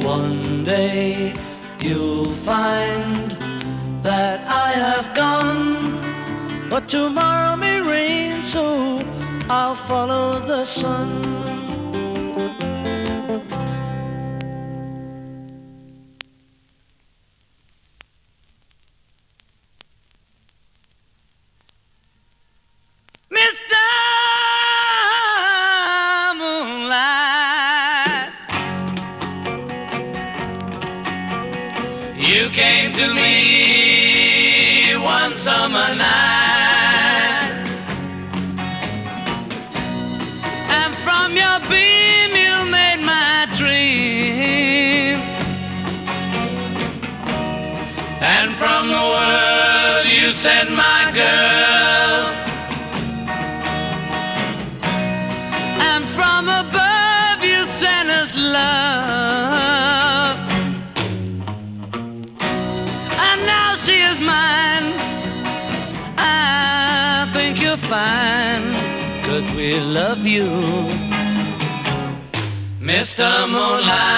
One day you'll find that I have gone, but tomorrow may rain, so I'll follow the sun. Mr. Moonlight, you came to me one summer night, and from your beam you made my dream, and from the world you sent my girl, and from above you sent us love, and now she is mine. I think you're fine, 'cause we love you, Mr. Moonlight.